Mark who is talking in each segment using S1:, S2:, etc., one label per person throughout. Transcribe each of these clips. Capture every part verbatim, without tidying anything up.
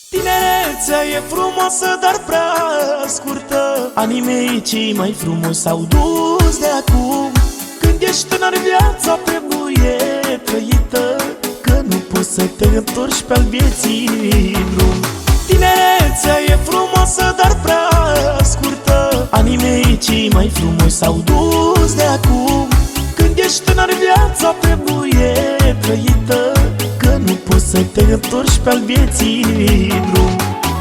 S1: Tinerețea e frumoasă, dar prea scurtă. Anii mei cei mai frumoși s-au dus de acum. Când ești tânăr, viața trebuie trăită, că nu poți să te întorci pe-al vieții drum. Tinerețea e frumoasă, dar prea scurtă. Anii mei cei mai frumoși s-au dus de acum. Când ești tânăr, viața trebuie trăită, că nu poți să te întorci pe-al vieții drum.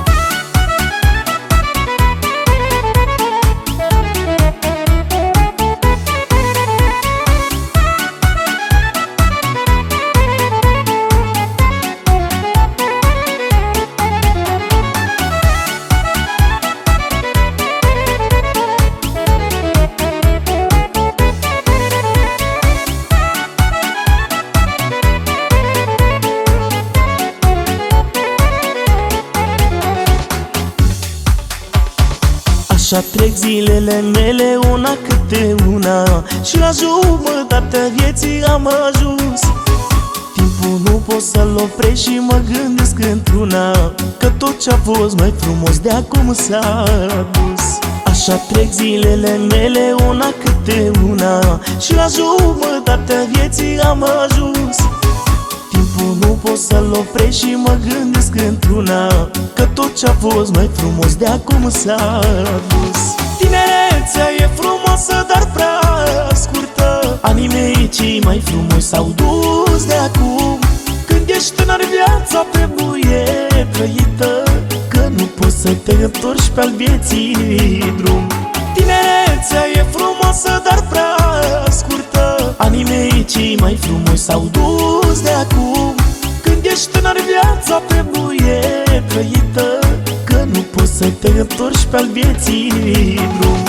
S1: Așa trec zilele mele una câte una, și la jumătatea vieții am ajuns. Timpul nu pot să-l opresc și mă gândesc într-una, că tot ce-a fost mai frumos de acum s-a dus. Așa trec zilele mele una câte una, și la jumătatea vieții am ajuns. Timpul nu pot să-l opresc și mă gândesc într-una, că tot ce-a fost mai frumos de acum s-a dus. Tinerețea e frumoasă, dar prea scurtă. Anii mei cei mai frumoși s-au dus de acum. Când ești tânăr, viața trebuie trăită, că nu poți să te întorci pe-al vieții drum. Tinerețea e frumoasă, dar prea scurtă. Anii mei cei mai frumoși s-au dus de acum. Când ești tânăr, viața trebuie trăită, că nu poți să te întorci pe-al vieții drum.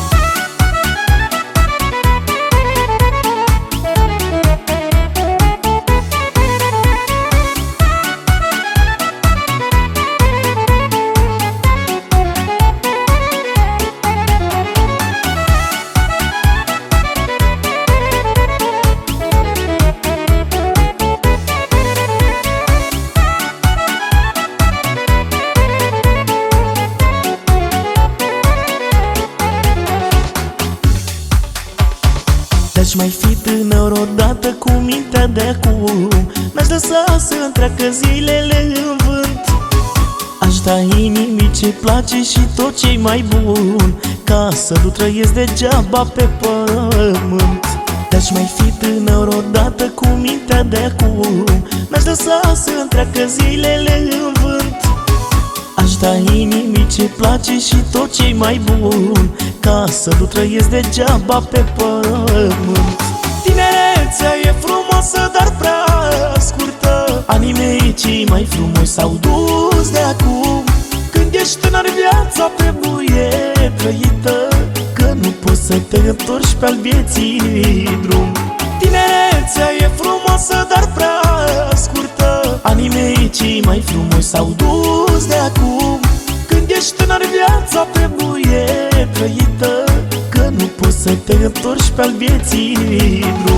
S1: Aș mai fi tânăr odată cu mintea de acum, n-aș lăsa să-mi treacă zilele în vânt. Aș da inimii ce-i place și tot ce-i mai bun, ca să nu trăiesc degeaba pe pământ. Aș mai fi tânăr odată cu mintea de acum, n-aș lăsa să-mi treacă zilele în vânt. Aș da inimii ce-i place și tot ce-i mai bun, ca să nu trăiesc degeaba pe pământ. Tinerețea e frumoasă, dar prea scurtă. Anii mei cei mai frumoși s-au dus de acum. Când ești tânăr, viața trebuie trăită, că nu poți să te întorci pe-al vieții drum. Tinerețea e frumoasă, dar prea scurtă. Anii mei cei mai frumoși s-au dus de acum. Când ești tânăr, viața trebuie trăită, că nu poți să te întorci pe-al vieții drum.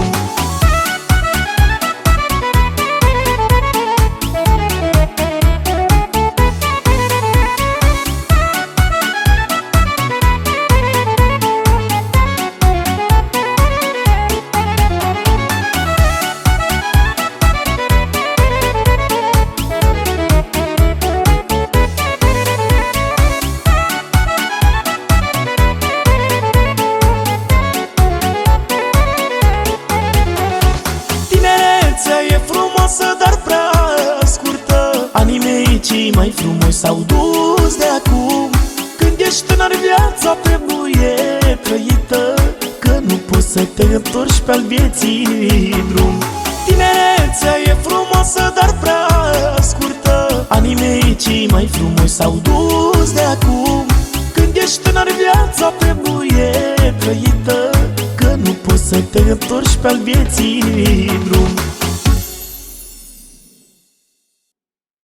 S1: Dar prea scurtă. Anii mei cei mai frumoși s-au dus de acum. Când ești tânăr, viața trebuie trăită, că nu poți să te întorci pe-al vieții drum. Tinerețea e frumoasă, dar prea scurtă. Anii mei cei mai frumoși s-au dus de acum. Când ești tânăr, viața trebuie trăită, că nu poți să te întorci pe-al vieții drum.